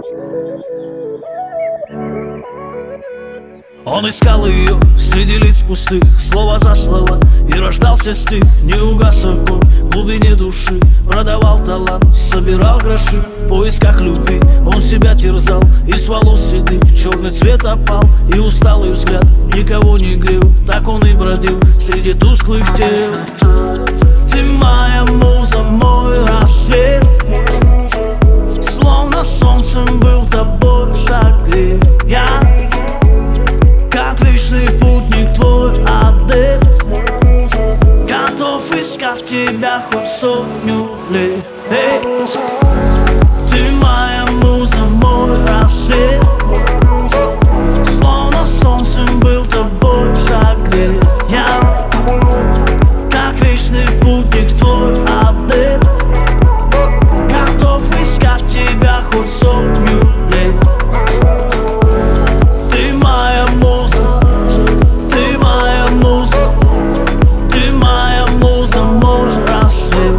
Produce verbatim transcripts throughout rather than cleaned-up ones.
Он искал ее среди лиц пустых, слово за слово, и рождался стих. Не угас огонь в глубине души, продавал талант, собирал гроши. В поисках любви он себя терзал, и с волос седых черный цвет опал. И усталый взгляд никого не грел, так он и бродил среди тусклых тел. Ты моя муза, мой рассвет, словно солнцем был тобой согрет. Я как вечный путник, твой адепт, готов искать тебя хоть сотню лет. Эй! Ты моя муза, мой рассвет, словно солнцем был тобой согрет. Я как вечный путник, твой адепт, готов искать тебя хоть сотню лет. Ты моя муза, ты моя муза, ты моя муза, мой рассвет.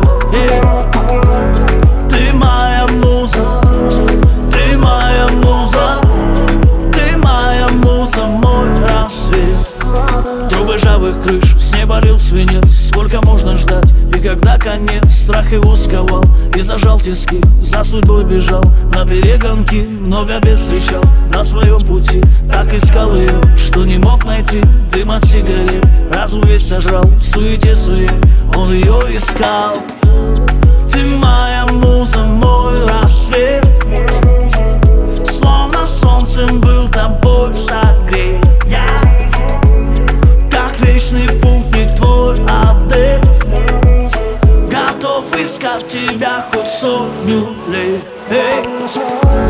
Ты моя муза, ты моя муза, ты моя муза, мой рассвет. Трубы ржавых крыш, с неба лил свинец. Сколько можно ждать, и когда конец? Страх его сковал и зажал тиски, за судьбой бежал на перегонки. Много бед встречал на своем пути, так искал ее, что не мог найти. Дым от сигарет разум весь сожрал, в суете сует он ее искал. Ты моя муза, мой рассвет, словно солнцем был тобой согрет. Я как вечный путник, твой адепт, готов искать тебя хоть сотню лет. Эй!